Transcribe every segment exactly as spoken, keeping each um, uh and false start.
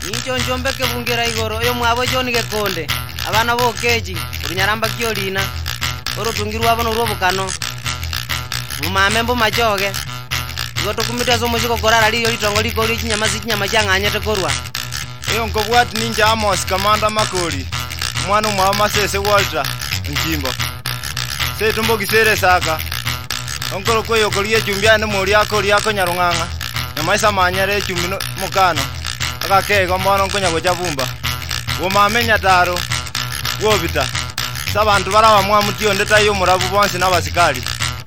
Nicho njombe ke bungira igoro yo mwabo joni ke konde abana bokeji unyaramba kyolina oro tungirwa abana urobukano mumamembo majoge goto kumita zo mujiko korara liyo litongo liko li kinyama zikinyama cyanganya tekorwa iyo ngobwat ninja Amos Kamanda Makori mwana mwa masese Walter Nkimbo se tumbo kisere saka onkoro koyo koliye chumbya ne muri akori akonyarunganga nyamaisa manyare chumbino mukano akakego mwana nkonya goja bumba womamenya taro wobita sabantu baraba mwa mutiyo ndeta yo murabu bonse nabasikali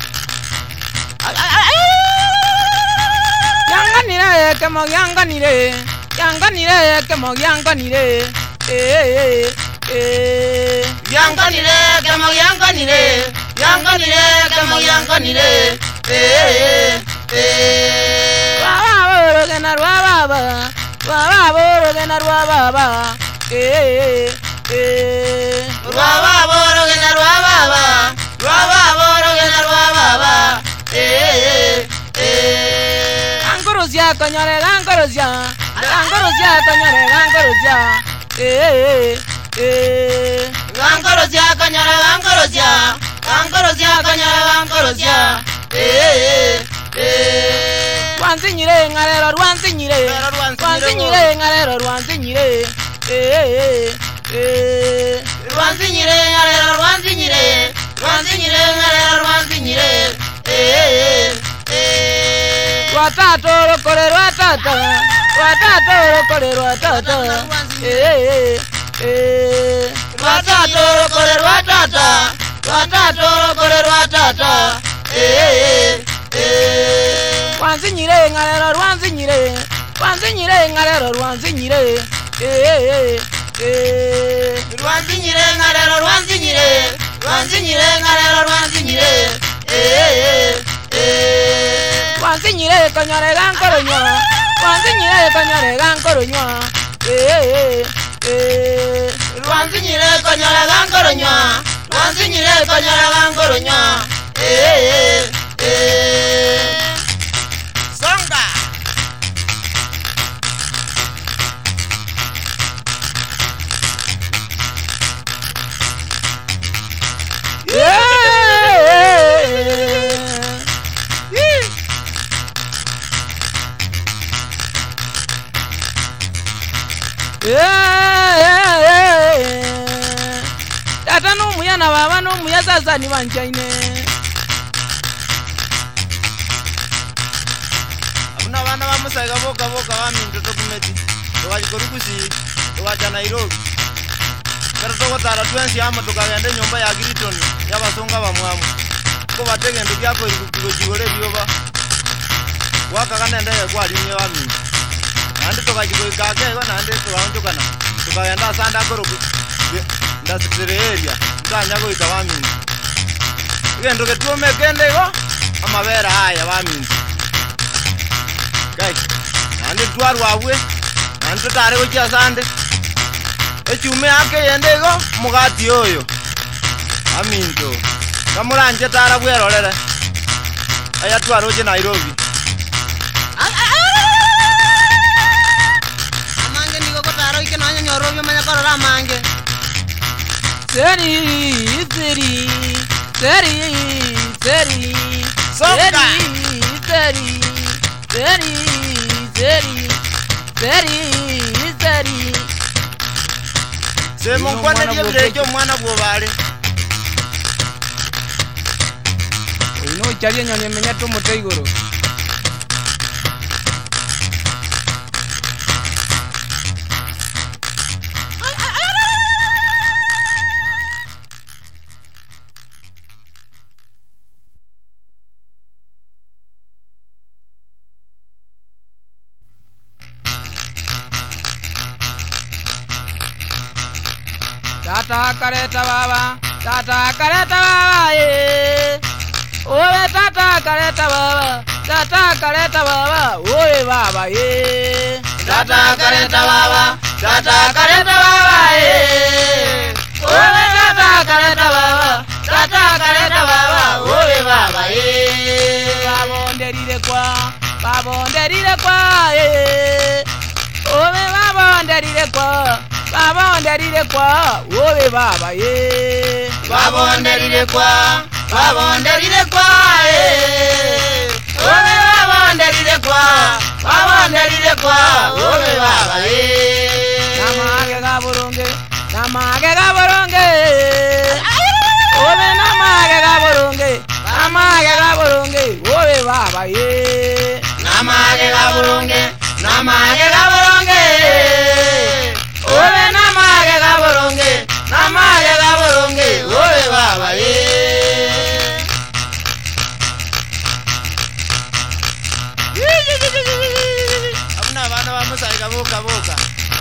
yanganire kemo yanganire yanganire kemo yanganire eh eh yanganire kemo yanganire yanganire kemo yanganire eh eh baba rogena baba baba rogena baba eh eh baba rogena baba baba rogena baba eh eh angorozia kanyare angorozia angorozia kanyare angorozia eh eh angorozia kanyare angorozia angorozia kanyare angorozia eh eh wanzinyire ngarero rwanzinyire rwanzinyire ngarero rwanzinyire eh eh rwanzinyire ngarero rwanzinyire rwanzinyire ngarero rwanzinyire eh eh watato rokore watato watato rokore watato eh eh watato rokore watato watato rokore watato eh eh wanzinyire ngarero rwanzinyire rwanzinyire ngarero rwanzinyire eh eh rwanzinyire ngarero rwanzinyire rwanzinyire ngarero rwanzinyire eh eh wanzinyire kanyare gankoronyo wanzinyire kanyare gankoronyo eh eh rwanzinyire kanyare gankoronyo rwanzinyire kanyare gankoronyo eh eh songa yeah tata no muyana baba no muyazaza ni banjaine abuna bana bamusaiga boka boka baminto tokumeti tokajikorukusi tokaja Nairobi kero tokotara twensi ama tukagende nyumba ya Giriton yabasonga bamwamu ko bategendo byako ikugigole byoba wakakanende kwalimye baminto andi tokajikoikakego nandi tukaonjukana tukagenda sanda koroku ndasireria ndanyago ikawamini igendo ketume kendego amabera haya bamini kai andi twarwawe andi tutare gocha sande echume ake yendego mugati oyo aminto kamuranje tara bwerorere aya twaroje Nairobi amange niko kotaro ike nanya nyorobyo manya korora amange seri seri seri seri Songa. seri seri seri seri seri semo kwane byebirejo mwana bwobale ino chali nyonye menya to moteigoro tata kareta baba tata kareta baba eh oye tata kareta baba tata kareta baba oye baba eh tata kareta baba tata kareta baba eh oye tata kareta baba tata kareta baba oye baba eh babonderire kwa babonderire kwa eh oye baba babonderire kwa babonderire kwa wowe baba ye babonderire kwa babonderire kwa eh wowe babonderire kwa babonderire kwa wowe baba eh namage gaburunge namage gaburunge wowe namage gaburunge namage gaburunge wowe baba ye namage gaburunge namage gaburunge wowe namage gaburunge namage gaburunge wowe baba ye abuna bana bamusaika boka boka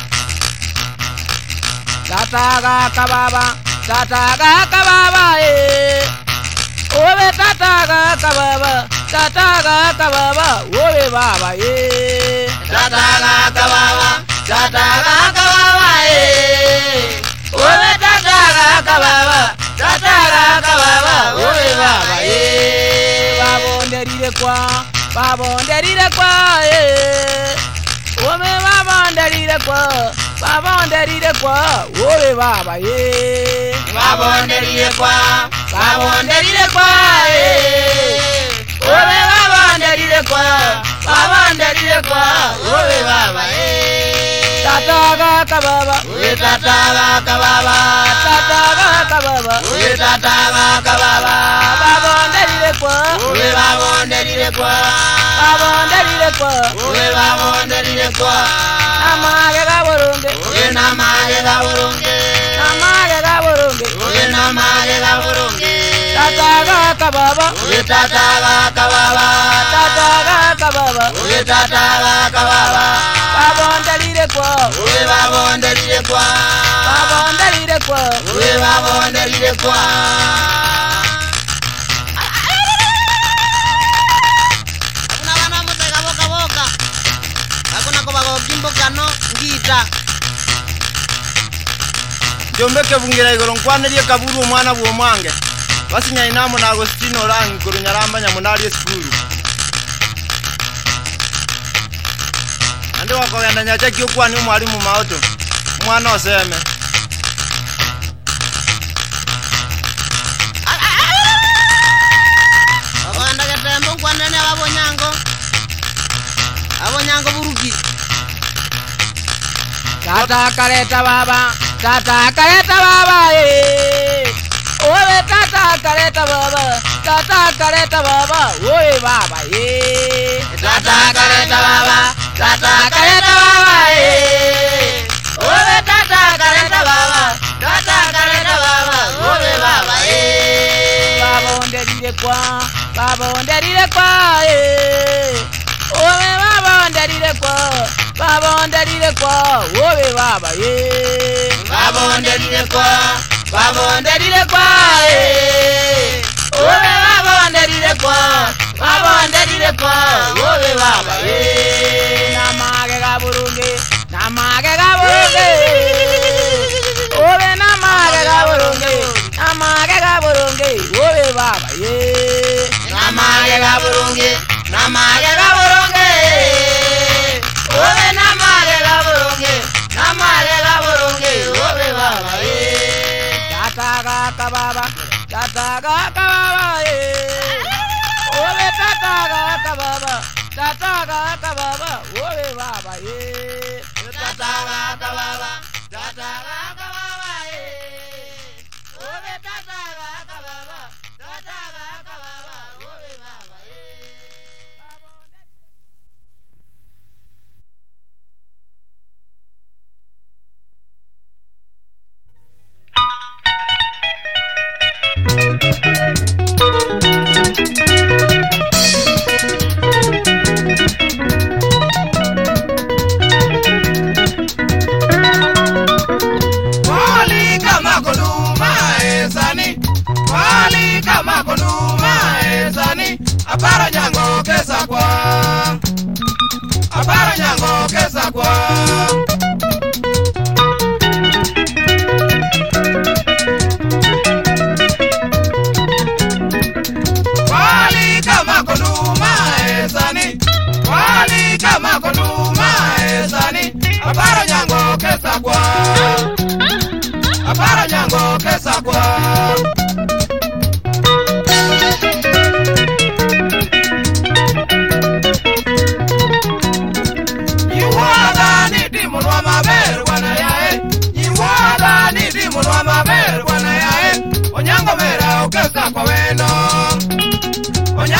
tataga kababa tataga kababa eh wowe tataga kababa tataga kababa wowe baba eh tataga kababa tataga kababa eh wowe tataga kababa tataga kababa wowe baba eh babonderire kwa babonderire kwa eh wowe babonderire kwa babonderire kwa wowe baba eh babonderire kwa babonderire kwa eh wowe babonderire kwa babonderire kwa wowe baba eh tataga kababa wowe tataga kababa tataga kababa wowe tataga kababa babonderire kwa wowe babonderire kwa babonderire kwa wowe babonderire kwa namage gaburunge wowe namage gaburunge namage gaburunge wowe namage gaburunge tataga kababa wowe tataga kababa tataga kababa wowe tataga kababa babonderire kwa wowe babonderire kwa babonderire kwa wowe babonderire kwa hakuna bana mutega boka boka hakuna ko bagokimbo kano ngita Jombeke bungira igoro nkwaniriye kaburu umwana bwo mwange basinya inamo na Agostino rangi kurunyaramba nyamunari skuru ande wakogenda nyacha kyokwani umwalimu maoto mwana oseme abanda gatembo nkwanene ababonyango abonyango buruki tata kareta baba tata kareta baba eh wowe tata kareta baba tata kareta baba wowe baba eh tata kareta baba tata kareta baba eh wowe tata kareta baba tata kareta baba wowe baba eh babonderire kwa babonderire kwa eh wowe babonderire kwa babonderire kwa wowe baba eh babonderire kwa babonderire kwa eh wowe babonderire kwa babonderire kwa wowe baba eh namage gaburunge namage gaburunge wowe namage gaburunge namage gaburunge wowe baba eh namage gaburunge namage gaburunge wowe namage gaburunge namage gaburunge wowe baba eh tataga kababa tataga kababa eh wowe tataga kababa tataga kababa wowe baba eh tataga kababa tataga kababa eh wowe tataga kababa tataga kababa wowe baba eh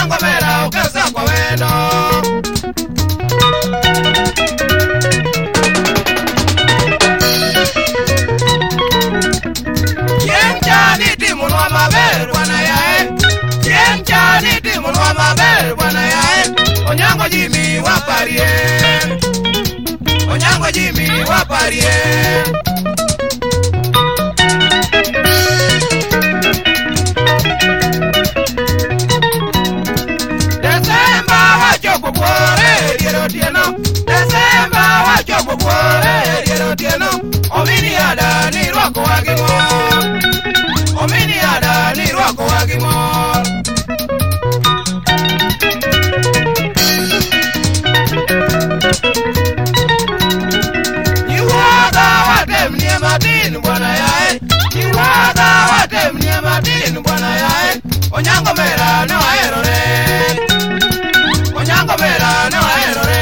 Onyango mera ukesa kwa wendo. Yencha niti munwa maber bwana yae. Yencha niti munwa maber bwana yae. Onyango Jimmy waparie. Onyango Jimmy waparie. Desemba wachopo buore diero tieno. Desemba wachopo buore diero tieno. Omini ada ni rwako wagimo. Omini ada ni rwako wagimo. Matin bwana yae, Chiwaga wate mnie matin bwana yae. Onyango mera no aerore. Onyango mera no aerore.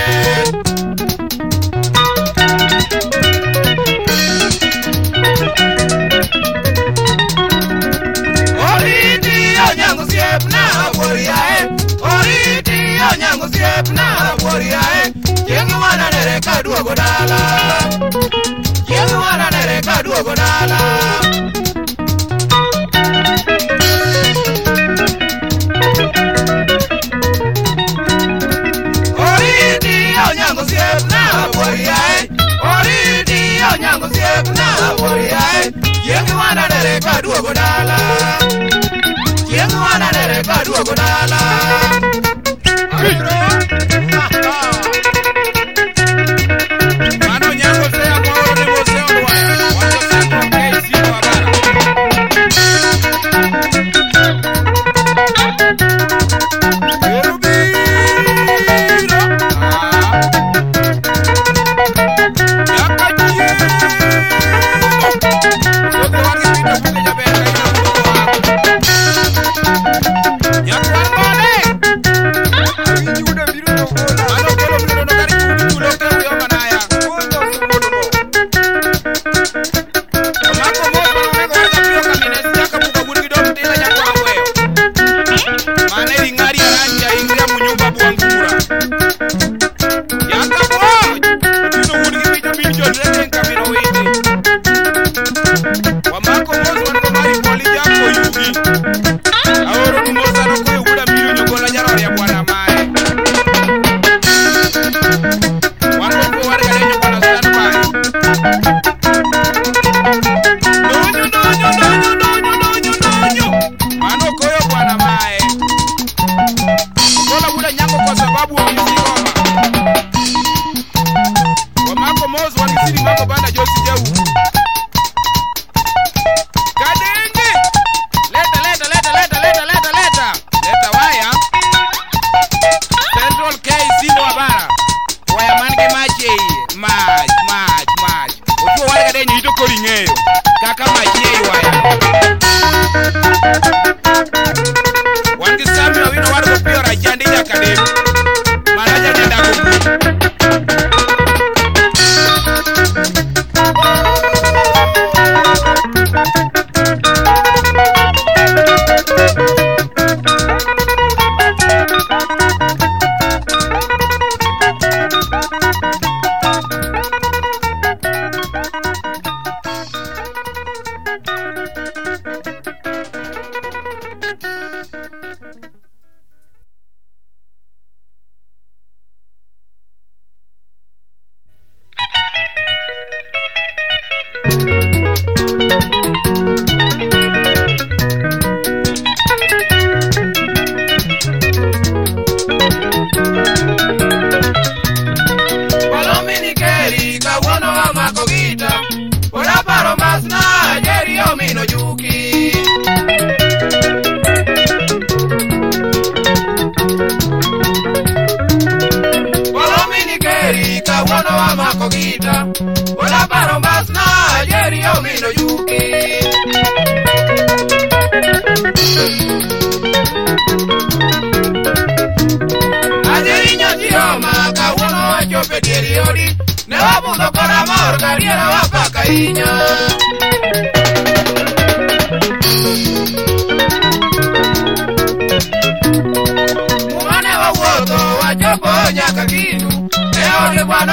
Oriti onyango siep na bori yae. Oriti onyango siep na bori yae. Yengi wana nere kaduogo dala. Yengi wana nere kaduogo dala. Oriti onyango siep na bori yae. Oriti onyango siep na bori yae. Yengi wana nere kaduogo dala. Yengi wana nere kaduogo dala. Mano nyango sea mworo ni moseo nwaya. Wacho santo kei sino wabara. Erubiro. Yaka chiemo. Sote wari pita kute jabera ina mdogo wako. Yakwan mole. Awinji uda biro no gola. Mano kolo biro no kari kubi kulote uyo manaya. Kondo sumodo mo. Omako moto wamego waka pio kaminesi yaka muka burgido mtila nyakwa mweo. Mane lingari aranja ingia munyumba buangura. Yaka boj. Utino burgi pita biljo dreke nkamino witi. Wamako moto wanko mari poli jako yugi. Aoro numosa no kwe uda biro nyogola nyarori ya buwana mae. Wanoko wari galenyo kwa nasana mae. Donyo, donyo, donyo, donyo, donyo, donyo. Mano koyo bwana mae. Kola buda nyango kwa sababu wa mizigoma. Wamako mozo wangisiri mako banda josi jau. Kadenge. Leta, leta, leta, leta, leta, leta, leta. Leta waya. Central K sino wabara. Waya manke mache. Mach, mach, mach. Otuo wale kadenyo hito kori ngeyo. Kaka mache waya. Wangi sami wa wino wado kopio rajandi ya kademu. Maraja nenda kumu. Palomini keri kawuono wamako gita. Ora paro masna jeri omino juki. Palomini keri kawuono wamako gita. Ora paro masna jeri omino juki. Ajeri nyoti oma kawuono wachope dieri odi. Ne wabundo kora mor kariera wapaka inya.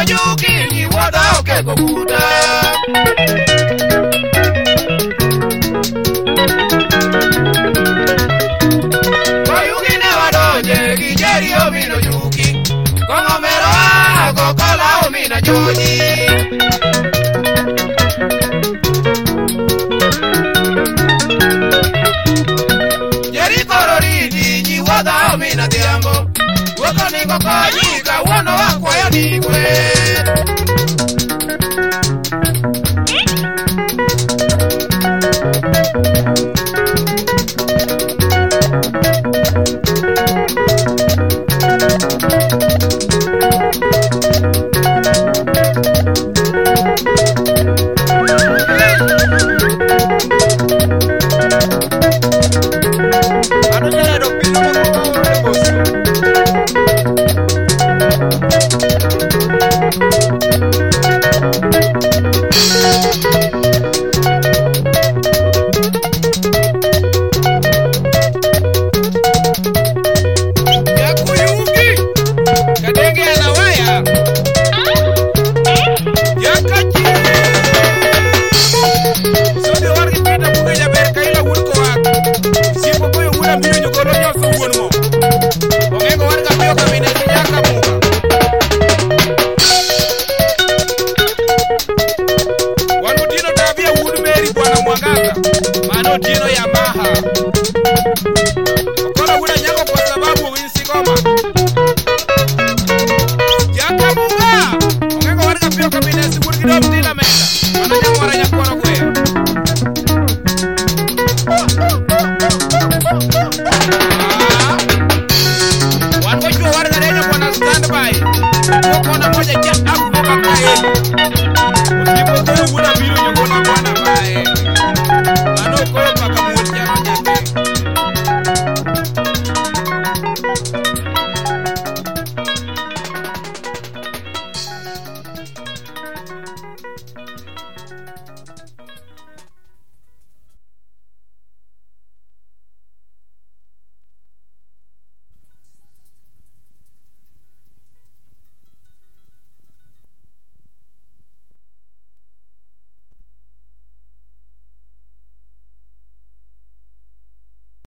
omino juki ni woda oke kokuta. Koyugi ne wadonje kijeri omino juki, kongomero a kokola omino joji. Jeri kororidi ni woda omino diambo, woko ningo kajika wono wakwayo nigwe. Tino ya maha Okola huna nyango kwa sababu winsi goma Yaka munga Ongengo warika pio kabine Siburi kidobu tila menda Wana nyango waranya koro kwe Wango jua warika renyo kwa na standby Woko na moja kia aku koka kae Usipo kuru huna biru nyungo na kwana bae Mano kolo paka mwezi ya roja ke